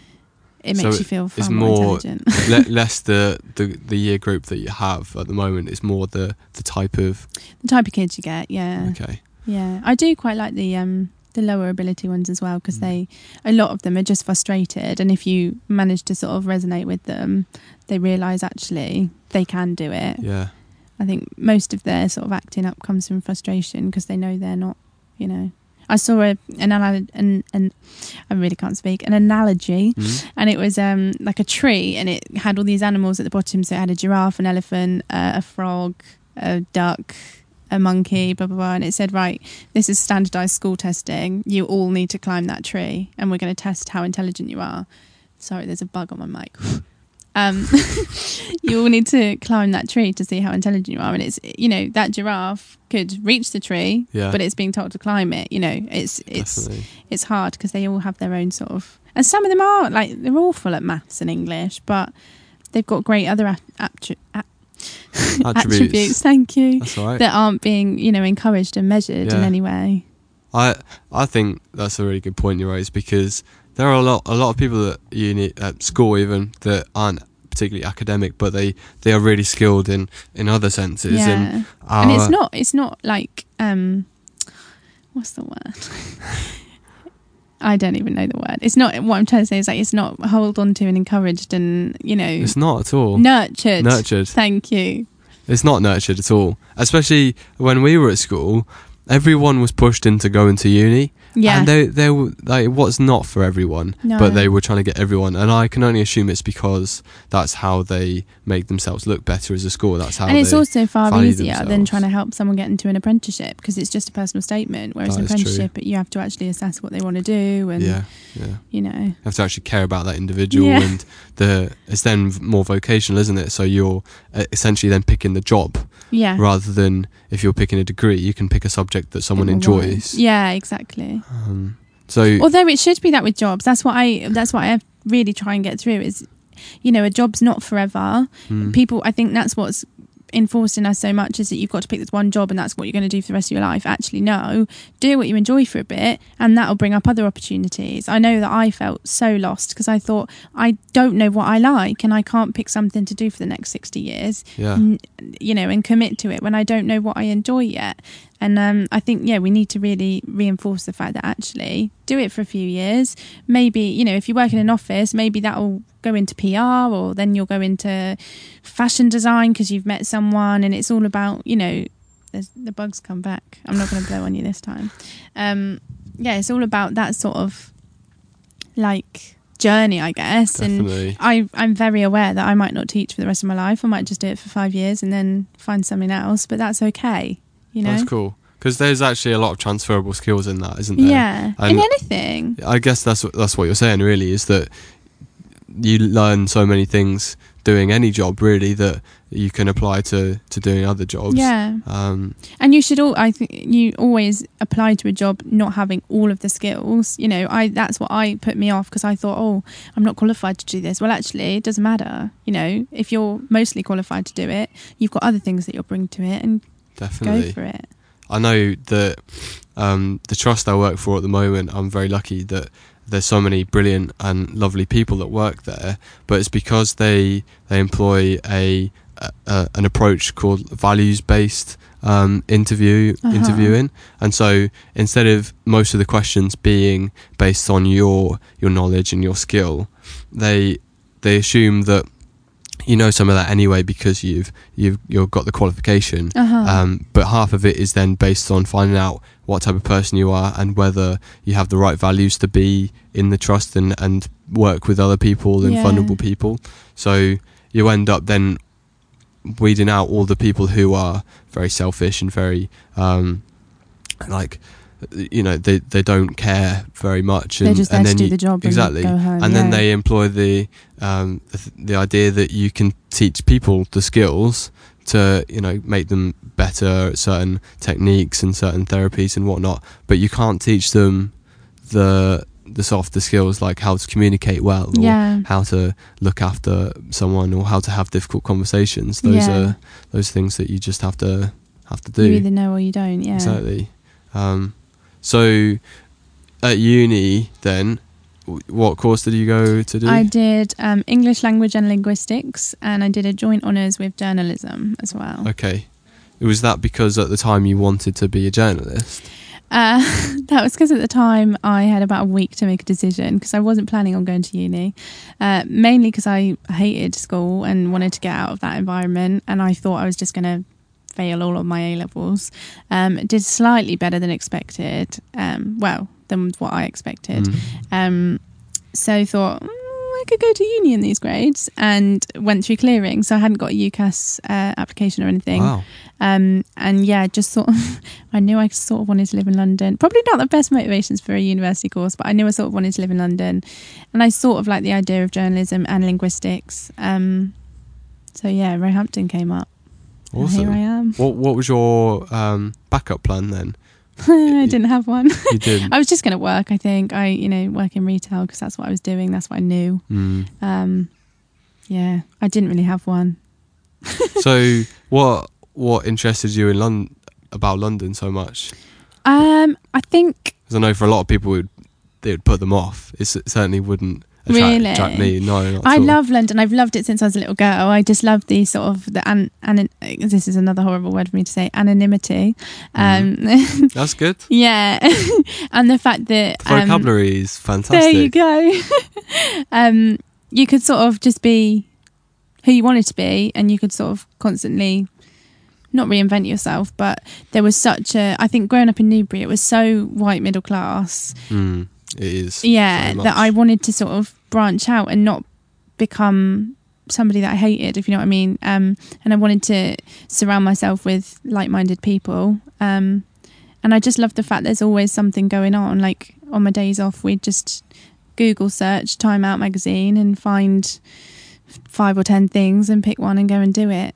it So makes you feel far it's more, more intelligent. Le- less the, the the year group that you have at the moment. It's more the the type of. The type of kids you get, yeah. Okay. Yeah, I do quite like the um the lower ability ones as well because Mm. they a lot of them are just frustrated, and if you manage to sort of resonate with them, they realise actually they can do it. Yeah. I think most of their sort of acting up comes from frustration because they know they're not, you know. I saw a an, anal- an, an I really can't speak an analogy, Mm. and it was um like a tree, and it had all these animals at the bottom. So it had a giraffe, an elephant, uh, a frog, a duck, a monkey, blah, blah, blah. And it said, right, this is standardized school testing. You all need to climb that tree and we're going to test how intelligent you are. Sorry, there's a bug on my mic. Um, you all need to climb that tree to see how intelligent you are. And it's, you know, that giraffe could reach the tree, Yeah. but it's being told to climb it. You know, it's, it's, Definitely. it's hard because they all have their own sort of, and some of them are like, they're awful at maths and English, but they've got great other ap- aptri- ap- Attributes. attributes. Thank you. That's all right. That aren't being, you know, encouraged and measured in Yeah. any way. I I think that's a really good point you raise because there are a lot a lot of people at uni at school even that aren't particularly academic, but they, they are really skilled in, in other senses. Yeah. And, our, And it's not it's not like um what's the word? I don't even know the word. It's not, what I'm trying to say is like it's not hold on to and encouraged and, you know, It's not at all. nurtured. Nurtured. Thank you. It's not nurtured at all. Especially when we were at school, everyone was pushed into going to uni. Yeah. And they they were like it was not for everyone, No. but they were trying to get everyone. And I can only assume it's because that's how they make themselves look better as a school. That's how. And it's they also far value easier than themselves. trying to help someone get into an apprenticeship because it's just a personal statement. Whereas That an is true. apprenticeship, you have to actually assess what they want to do and, Yeah, yeah. you know. You have to actually care about that individual, Yeah. and the it's then more vocational, isn't it? So you're uh, essentially then picking the job Yeah. rather than if you're picking a degree, you can pick a subject that someone People want. enjoys. Yeah, exactly. Um, so Although it should be that with jobs. That's what I that's what I really try and get through is, you know, a job's not forever. mm, People, I think that's what's enforced in us so much is that you've got to pick this one job and that's what you're going to do for the rest of your life. Actually, no, do what you enjoy for a bit and that'll bring up other opportunities. I know that I felt so lost because I thought I don't know what I like and I can't pick something to do for the next sixty years, yeah, n- you know, and commit to it when I don't know what I enjoy yet. And um, I think, yeah, we need to really reinforce the fact that actually do it for a few years. Maybe, you know, if you work in an office, maybe that'll go into P R or then you'll go into fashion design because you've met someone and it's all about, you know, there's, the bugs come back. I'm not going to blow on you this time. Um, yeah, it's all about that sort of like journey, I guess. definitely. And I, I'm very aware that I might not teach for the rest of my life. I might just do it for five years and then find something else, but that's okay. You know? That's cool because there's actually a lot of transferable skills in that, isn't there? Yeah, And in anything. I guess that's what, that's what you're saying. Really, is that you learn so many things doing any job really that you can apply to, to doing other jobs. Yeah, Um, and you should all. I think you always apply to a job not having all of the skills. You know, I that's what I put me off because I thought, oh, I'm not qualified to do this. Well, actually, it doesn't matter. You know, if you're mostly qualified to do it, you've got other things that you'll bring to it and definitely. go for it. I know that um, the trust I work for at the moment, I'm very lucky that there's so many brilliant and lovely people that work there, but it's because they they employ a, a an approach called values-based um, interview Uh-huh. interviewing, and so instead of most of the questions being based on your your knowledge and your skill, they they assume that you know some of that anyway because you've you've you've got the qualification. Uh-huh. Um, but half of it is then based on finding out what type of person you are and whether you have the right values to be in the trust and, and work with other people and Yeah. vulnerable people. So you end up then weeding out all the people who are very selfish and very um, like you know they they don't care very much and They're just there and to then do you, the job exactly and go home. and yeah. then they employ the um the, the idea that you can teach people the skills to you know make them better at certain techniques and certain therapies and whatnot, but you can't teach them the the softer skills like how to communicate well or Yeah. how to look after someone or how to have difficult conversations. Those Yeah. are those things that you just have to have to do. You either know or you don't. Yeah. Exactly. Um, so at uni then, w- what course did you go to do? I did um, English language and linguistics, and I did a joint honours with journalism as well. Okay. Was that because at the time you wanted to be a journalist? Uh, that was because at the time I had about a week to make a decision because I wasn't planning on going to uni, uh, mainly because I hated school and wanted to get out of that environment, and I thought I was just going to fail all of my A levels. Um, did slightly better than expected, um, well, than what I expected. Mm. Um, so thought mm, I could go to uni in these grades, and went through clearing. So I hadn't got a UCAS uh, application or anything. Wow. Um, and yeah, just sort of, I knew I sort of wanted to live in London. Probably not the best motivations for a university course, but I knew I sort of wanted to live in London. And I sort of liked the idea of journalism and linguistics. Um, so yeah, Roehampton came up. And Awesome. here I am. What What was your um, backup plan then? I didn't have one. You didn't. I was just going to work, I think. I, you know, work in retail because that's what I was doing. That's what I knew. Mm. Um, yeah, I didn't really have one. So what what interested you in London about London so much? Um, I think Because I know for a lot of people, it would, they would put them off. It's, it certainly wouldn't attract, Really? attract me. No, not I at all. love London. I've loved it since I was a little girl. I just love the sort of the an, an this is another horrible word for me to say, anonymity. Um, That's good. yeah, and the fact that The um, vocabulary is fantastic. there you go. um, you could sort of just be who you wanted to be, and you could sort of constantly not reinvent yourself. But there was such a, I think, growing up in Newbury, it was so white middle class. Mm, it is. Yeah, very much. that I wanted to sort of branch out and not become somebody that I hated, if you know what I mean. Um, and I wanted to surround myself with like-minded people. Um, and I just love the fact there's always something going on. Like on my days off, we'd just Google search Time Out magazine and find five or ten things and pick one and go and do it.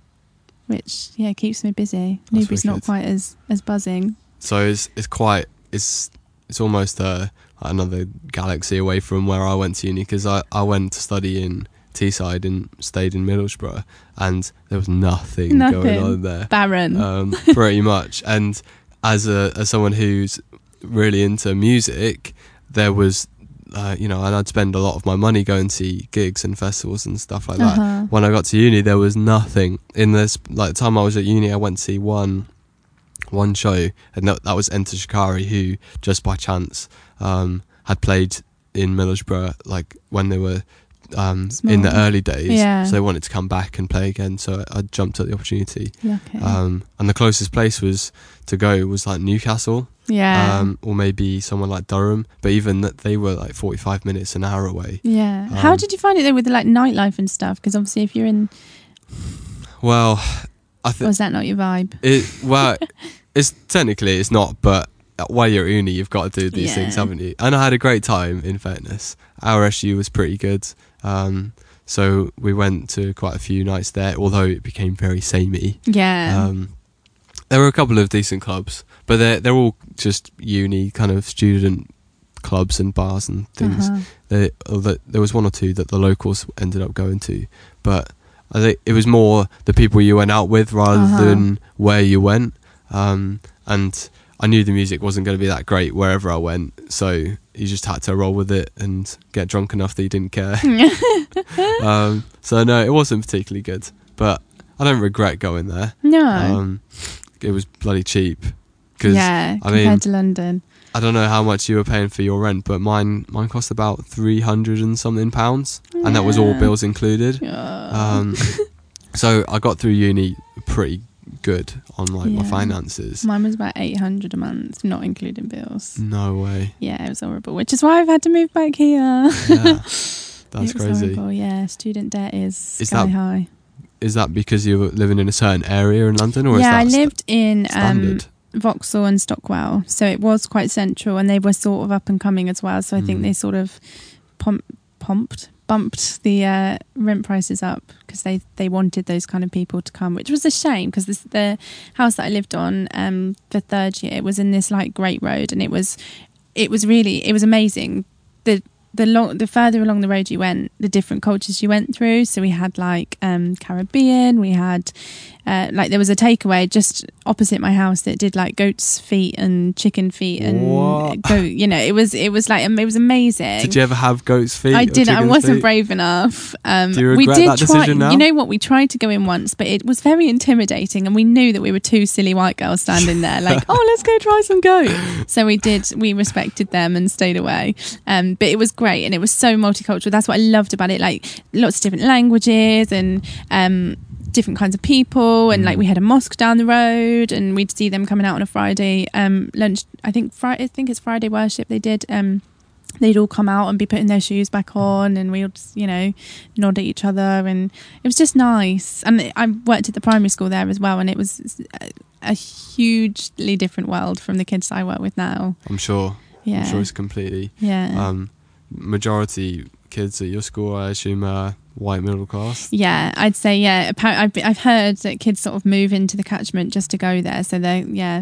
Which, yeah, keeps me busy. That's Newbury's not wicked. quite as, as buzzing. So it's it's quite it's it's almost uh, another galaxy away from where I went to uni because I, I went to study in Teesside and stayed in Middlesbrough and there was nothing, Nothing. going on there. Barren. Um, pretty much. And as a as someone who's really into music, there was uh, you know, and I'd spend a lot of my money going to see gigs and festivals and stuff like that. Uh-huh. When I got to uni, there was nothing. In this like the time I was at uni, I went to see one one show, and that, that was Enter Shikari, who just by chance um, had played in Middlesbrough, like when they were um, in the Small. early days. Yeah. So they wanted to come back and play again. So I jumped at the opportunity. Lucky. Um, and the closest place was to go was like Newcastle, yeah. um, or maybe somewhere like Durham. But even that, they were like forty-five minutes, an hour away. Yeah. How Um, did you find it though with the, like nightlife and stuff? Because obviously, if you're in, Well, I or think is that not your vibe? it. Well, it's technically it's not, but while you're at uni, you've got to do these Yeah. things, haven't you? And I had a great time. In fairness, our S U was pretty good. Um, so we went to quite a few nights there, although it became very samey. Yeah. Um, there were a couple of decent clubs, but they're they're all just uni kind of student clubs and bars and things. Uh-huh. They, although there was one or two that the locals ended up going to, but I think it was more the people you went out with rather Uh-huh. than where you went. Um, and I knew the music wasn't going to be that great wherever I went, so you just had to roll with it and get drunk enough that you didn't care. um, so no, it wasn't particularly good, but I don't regret going there. No. Um, it was bloody cheap. Cause, yeah. I Compared mean, to London. I don't know how much you were paying for your rent, but mine mine cost about three hundred and something pounds, Yeah. and that was all bills included. Yeah. Um, so I got through uni pretty good on like my Yeah. finances. Mine was about eight hundred a month, not including bills. No way. Yeah, it was horrible, which is why I've had to move back here. Yeah, that's It was crazy. horrible, yeah, student debt is, Is sky that high. Is that because you were living in a certain area in London, or Yeah, I is that lived in st- um, standard? Vauxhall and Stockwell, so it was quite central, and they were sort of up and coming as well. So I think Mm. they sort of pump, pumped, bumped the uh, rent prices up because they they wanted those kind of people to come, which was a shame because the house that I lived on um, the third year was in this like Great Road, and it was it was really it was amazing. The the long the further along the road you went, the different cultures you went through. So we had like um, Caribbean, we had uh, like there was a takeaway just opposite my house that did like goat's feet and chicken feet and What? goat. You know, it was it was like it was amazing. Did you ever have goat's feet? I or didn't. I chicken's wasn't feet? brave enough. Um, Do you we regret did that try. decision now? You know what? We tried to go in once, but it was very intimidating, and we knew that we were two silly white girls standing there, like, "Oh, let's go try some goat." So we did. We respected them and stayed away. Um, but it was great, and it was so multicultural. That's what I loved about it. Like lots of different languages and um, different kinds of people, and Mm. like we had a mosque down the road, and we'd see them coming out on a Friday um, lunch. I think Friday. I think it's Friday worship. They did. Um, they'd all come out and be putting their shoes back on, and we would, you know, nod at each other, and it was just nice. And I worked at the primary school there as well, and it was a, a hugely different world from the kids I work with now. I'm sure. Yeah, I'm sure it's completely. yeah, Um, majority kids at your school, I assume, are white middle class. yeah. I'd say yeah. Apparently, I've I've heard that kids sort of move into the catchment just to go there, so they're yeah,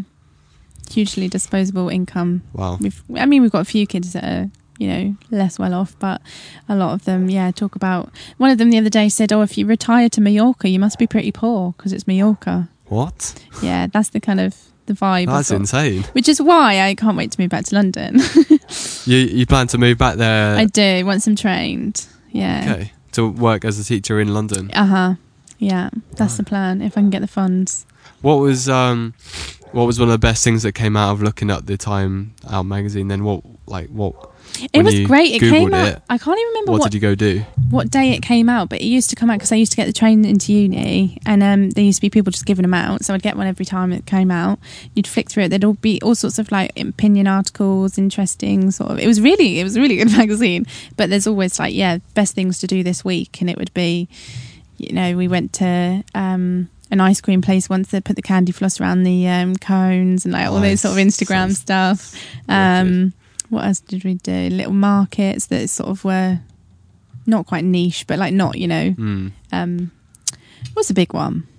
hugely disposable income. Wow. We've, I mean, we've got a few kids that are, you know, less well off, but a lot of them, yeah, talk about. One of them the other day said, "Oh, if you retire to Mallorca, you must be pretty poor because it's Mallorca." What? Yeah, that's the kind of the vibe. I've That's got. insane. Which is why I can't wait to move back to London. You you plan to move back there? I do once I'm trained. Yeah. Okay. To work as a teacher in London. Uh huh. Yeah, that's Right. the plan if I can get the funds. What was um, what was one of the best things that came out of looking at the Time Out magazine? Then what like what? It when was you great. It Googled came out. it, I can't even remember What, what did you go do? what day it came out, but it used to come out because I used to get the train into uni, and um, there used to be people just giving them out. So I'd get one every time it came out. You'd flick through it. There'd all be all sorts of like opinion articles, interesting sort of. It was really, it was a really good magazine. But there's always like, yeah, best things to do this week, and it would be, you know, we went to um, an ice cream place once that put the candy floss around the um, cones and like all those Nice. sort of Instagram Sounds stuff. Um, what else did we do? Little markets that sort of were not quite niche, but like not, you know, Mm. um, what's the big one?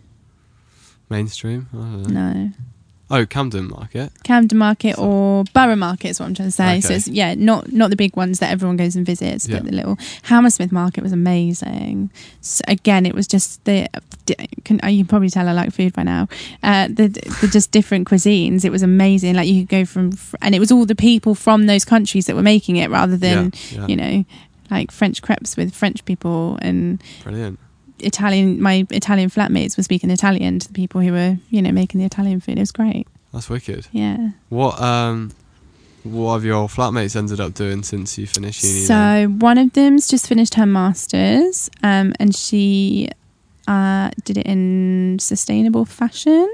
Mainstream? I don't know. No. Oh, Camden Market. Camden Market or Borough Market is what I'm trying to say. So Okay. it's, yeah, not not the big ones that everyone goes and visits, Yeah. but the little Hammersmith Market was amazing. So again, it was just the, can, you can probably tell I like food by now. Uh, the, the just different cuisines. It was amazing. Like you could go from, and it was all the people from those countries that were making it rather than, yeah, yeah. you know, like French crepes with French people and Brilliant. Italian. My Italian flatmates were speaking Italian to the people who were, you know, making the Italian food. It was great. That's wicked. Yeah. What um, what have your flatmates ended up doing since you finished uni? So then? one of them's just finished her masters, um, and she uh, did it in sustainable fashion.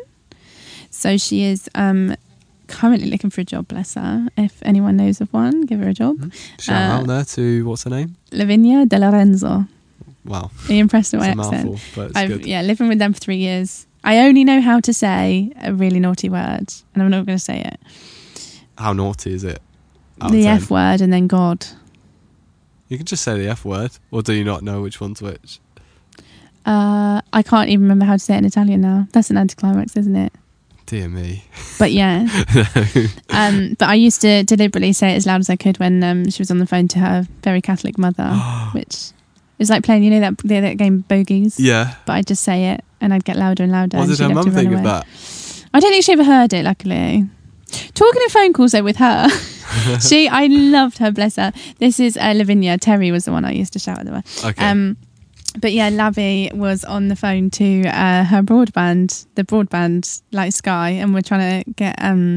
So she is um, currently looking for a job. Bless her. If anyone knows of one, give her a job. Mhm. Shout uh, out there to what's her name? Lavinia De Lorenzo. Wow, Are you impressed with it's my a accent? mouthful, but it's I've good. yeah, living with them for three years. I only know how to say a really naughty word, and I'm not going to say it. How naughty is it? Out of The ten? F word and then God. You can just say the F word, or do you not know which one's which? Uh, I can't even remember how to say it in Italian now. That's an anticlimax, isn't it? Dear me. But yeah. um, but I used to deliberately say it as loud as I could when um, she was on the phone to her very Catholic mother, which is like playing, you know, that the, that game Bogies. Yeah. But I'd just say it, and I'd get louder and louder. What and did she'd her have to mum run think of away. that? I don't think she ever heard it. Luckily, talking of phone calls though with her, she I loved her. Bless her. This is uh, Lavinia. Terry was the one I used to shout at her. Okay. Um, but yeah, Lavi was on the phone to uh, her broadband, the broadband like Sky, and we're trying to get um,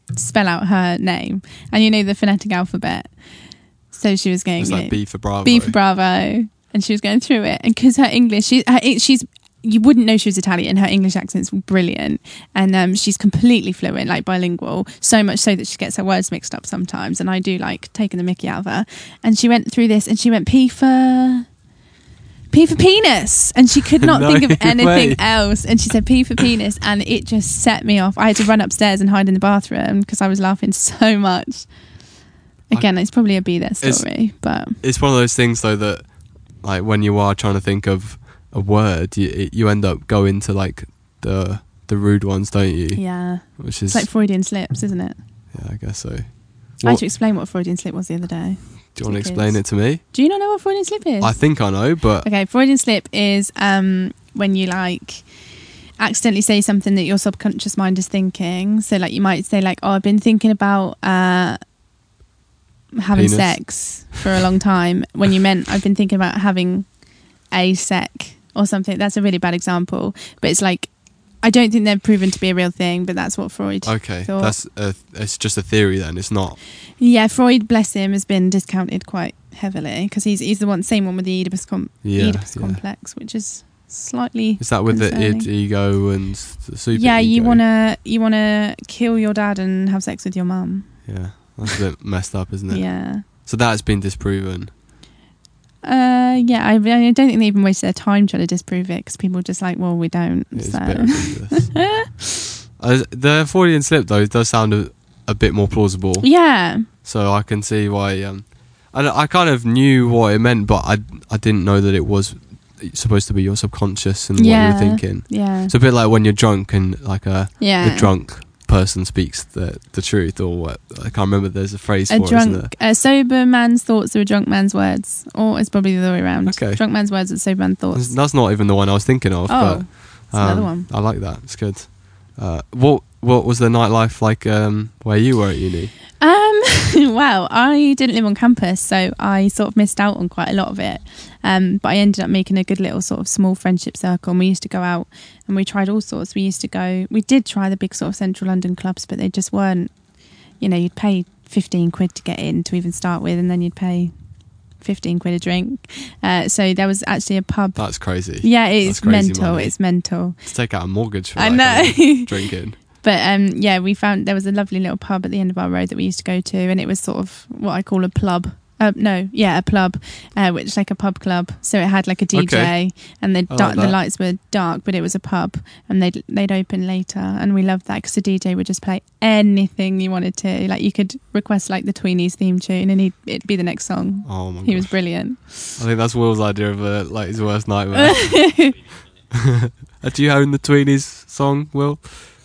spell out her name, and you know the phonetic alphabet. So she was going, It's you like know, B for Bravo. B for Bravo, and she was going through it, and because her English, she, her, she's you wouldn't know she was Italian. Her English accent's brilliant, and um, she's completely fluent, like bilingual. So much so that she gets her words mixed up sometimes, and I do like taking the mickey out of her. And she went through this, and she went P for P for penis, and she could not No think of anything way. else. And she said P for penis, and it just set me off. I had to run upstairs and hide in the bathroom because I was laughing so much. Again, it's probably a be there story, but It's one of those things though that, like, when you are trying to think of a word, you you end up going to like the the rude ones, don't you? yeah, Which is it's like Freudian slips, isn't it? yeah, I guess so. I What- had to explain what a Freudian slip was the other day. do you want to kids. explain it to me? Do you not know what Freudian slip is? I think I know, but Okay, Freudian slip is um, when you like accidentally say something that your subconscious mind is thinking. So like you might say like, oh, I've been thinking about uh, having Penis. sex for a long time, when you meant I've been thinking about having a sec or something. That's a really bad example, but it's like, I don't think they're proven to be a real thing, but that's what Freud okay, thought. that's a, it's just a theory then. It's not. Yeah, Freud, bless him, has been discounted quite heavily because he's he's the one same one with the Oedipus, com- Yeah, Oedipus yeah. complex, which is slightly Is that with concerning. the id, ego and the super yeah. You ego? wanna you wanna kill your dad and have sex with your mum. Yeah, that's a bit messed up, isn't it? Yeah. So that's been disproven. Uh, yeah, I, I don't think they even wasted their time trying to disprove it because people were just like, well, we don't. It's So. a bit ridiculous. uh, the Freudian slip though does sound a, a bit more plausible. Yeah. So I can see why. Um, and I kind of knew what it meant, but I I didn't know that it was supposed to be your subconscious and Yeah. what you were thinking. Yeah. It's a bit like when you're drunk and like a Yeah. the drunk person speaks the the truth, or what I can't remember. There's a phrase A for it, isn't there? drunk, a sober man's thoughts are a drunk man's words, or it's probably the other way around. Okay. Drunk man's words are sober man's That's, thoughts. that's not even the one I was thinking of. Oh, but, it's another um, one. I like that. It's good. Uh, what what was the nightlife like um, where you were at uni? Um, well, I didn't live on campus, so I sort of missed out on quite a lot of it. Um, but I ended up making a good little sort of small friendship circle, and we used to go out and we tried all sorts. We used to go, we did try the big sort of central London clubs, but they just weren't, you know, you'd pay fifteen quid to get in to even start with, and then you'd pay fifteen quid a drink. Uh, so there was actually a pub. That's crazy. Yeah, That's it's crazy mental. money. It's mental. To take out a mortgage for I that know. kind of drinking. But um, yeah, we found there was a lovely little pub at the end of our road that we used to go to, and it was sort of what I call a plub. Uh, no, yeah, a plub, uh, which is like a pub club. So it had like a D J, Okay. and the I dark, like the that. lights were dark, but it was a pub, and they'd they'd open later, and we loved that because the D J would just play anything you wanted to. Like you could request like the Tweenies theme tune, and he'd, it'd be the next song. Oh my He god. was brilliant. I think that's Will's idea of uh, like his worst nightmare. Uh, Do you own the Tweenies song, Will?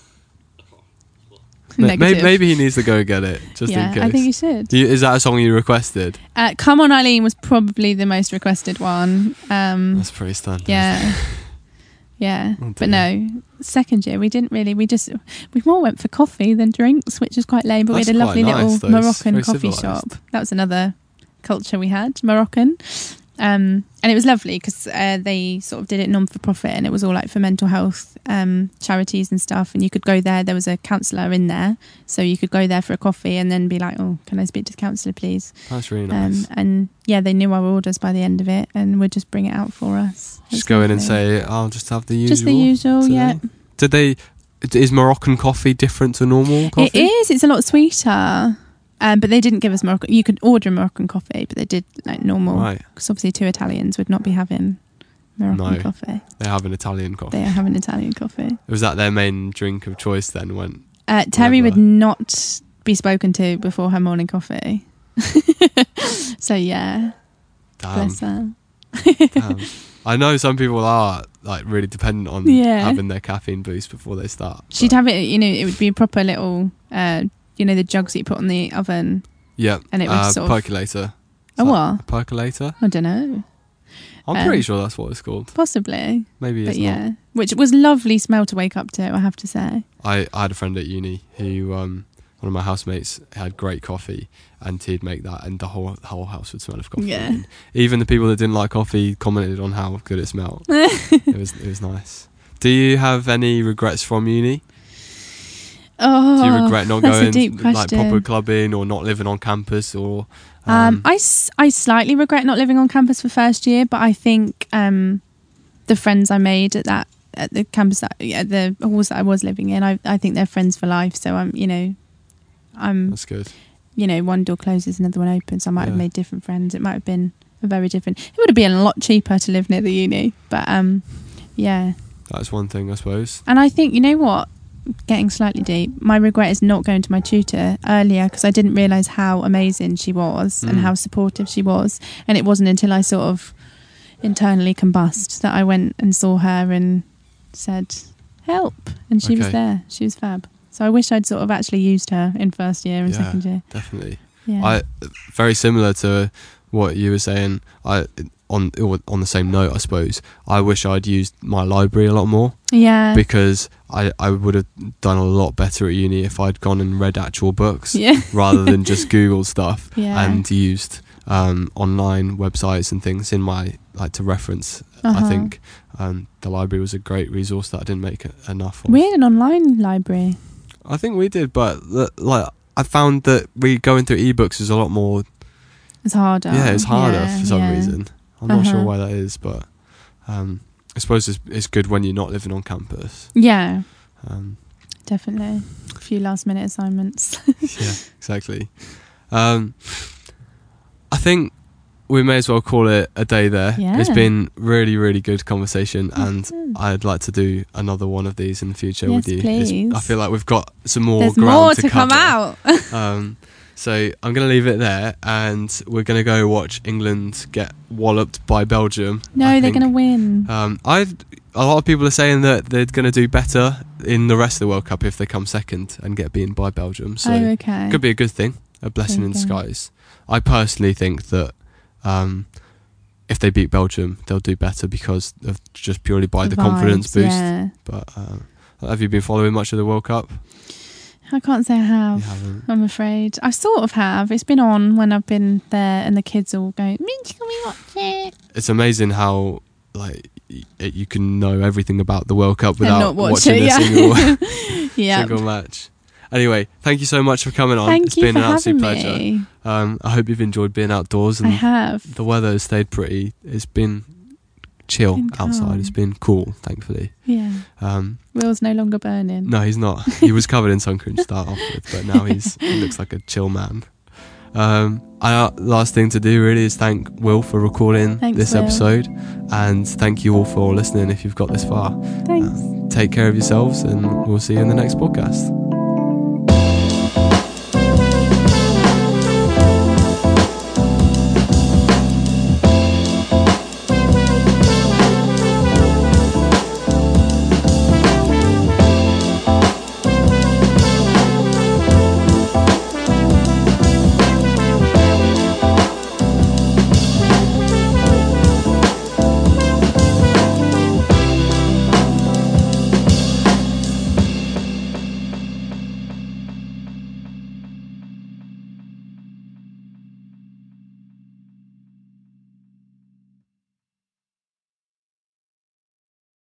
Ma- Maybe, Negative. maybe he needs to go get it just yeah, in case. I think you should. You- is that a song you requested? Uh, Come On Eileen was probably the most requested one. Um, That's pretty standard. yeah. Yeah, Oh, but dear. no. Second year, we didn't really. We just we more went for coffee than drinks, which was quite lame. But That's we had a quite lovely nice, little though. It's Moroccan very coffee civilised. shop. That was another culture we had, Moroccan, um, and it was lovely because uh, they sort of did it non for profit, and it was all like for mental health um, charities and stuff. And you could go there. There was a counsellor in there, so you could go there for a coffee and then be like, "Oh, can I speak to the counsellor, please?" That's really nice. Um, and yeah, they knew our orders by the end of it, and would just bring it out for us. It was just go in and lovely. say, "I'll just have the usual." Just the usual, today." yeah. Did they? Is Moroccan coffee different to normal coffee? It is. It's a lot sweeter. Um, but they didn't give us Moroccan. You could order Moroccan coffee, but they did like normal. Right. Because obviously, two Italians would not be having Moroccan No. coffee. They have an Italian coffee. They are having Italian coffee. Was that their main drink of choice then? When Uh, Terry Whatever. would not be spoken to before her morning coffee. So yeah, damn, bless her. damn. I know some people are like really dependent on Yeah. having their caffeine boost before they start. She'd but- have it. You know, it would be a proper little. Uh, you know, the jugs that you put on the oven. yeah, and it would uh, sort of- percolator. A Is that what? A percolator. I don't know. I'm Um, pretty sure that's what it's called. Possibly. Maybe But it's yeah, not. which was lovely smell to wake up to, I have to say. I, I had a friend at uni who, um, one of my housemates, had great coffee, and he'd make that, and the whole the whole house would smell of coffee. Yeah. And even the people that didn't like coffee commented on how good it smelled. it was it was nice. Do you have any regrets from uni? Oh, Do you regret not that's a going deep like question. proper clubbing or not living on campus or? Um, Um, I, s- I slightly regret not living on campus for first year, but I think um, the friends I made at that at the campus that at the halls that I was living in, I I think they're friends for life. So I'm you know, I'm that's good. you know one door closes, another one opens. I might have Yeah. made different friends. It might have been a very different. It would have been a lot cheaper to live near the uni, but um, yeah. That's one thing, I suppose. And I think, you know what, getting slightly deep, my regret is not going to my tutor earlier because I didn't realise how amazing she was and Mm. how supportive she was. And it wasn't until I sort of internally combust that I went and saw her and said, help. And she was Okay. there. She was fab. So I wish I'd sort of actually used her in first year and Yeah. second year. Definitely. Yeah. I very similar to what you were saying. I on on the same note, I suppose. I wish I'd used my library a lot more yeah. because I I would have done a lot better at uni if I'd gone and read actual books yeah. rather than just Google stuff Yeah. and used um, online websites and things in my like to reference. Uh-huh. I think um, the library was a great resource that I didn't make e- enough of. We had an online library. I think we did, but the, like I found that we going through ebooks is a lot more. It's harder. Yeah, it's harder Yeah, for some yeah. reason. I'm not sure Uh-huh. why that is, but um, I suppose it's, it's good when you're not living on campus. Yeah, Um, definitely. A few last minute assignments. yeah, exactly. Um, I think we may as well call it a day there. Yeah. It's been really, really good conversation, Yeah. and I'd like to do another one of these in the future Yes, with you. It's- please. I feel like we've got some more There's ground more to, to, come cover. out. Um, so I'm going to leave it there, and we're going to go watch England get walloped by Belgium. No, I they're think. going to win. Um, I've a lot of people are saying that they're going to do better in the rest of the World Cup if they come second and get beaten by Belgium. So oh, okay. could be a good thing, a blessing in Okay. disguise. I personally think that um, if they beat Belgium, they'll do better because of just purely by the, confidence vibes, boost. Yeah. But uh, have you been following much of the World Cup? I can't say I You have. haven't. I'm afraid. I sort of have. It's been on when I've been there and the kids all going, Minch, can we watch it? It's amazing how like y- you can know everything about the World Cup And without not watch watching it, a yeah. single Yeah. single match. Anyway, thank you so much for coming on. Thank it's you been for an absolute having pleasure. me. Um, I hope you've enjoyed being outdoors I and have. the weather has stayed pretty. It's been chill Been outside. calm. It's been cool, thankfully. Yeah. Um, Will's no longer burning. no, he's not. He was covered in sun cream to start off with, but now he's he looks like a chill man. Um, our last thing to do really is thank Will for recording Thanks, this Will. episode, and thank you all for listening if you've got this far. Thanks. Take care of yourselves, and we'll see you in the next podcast.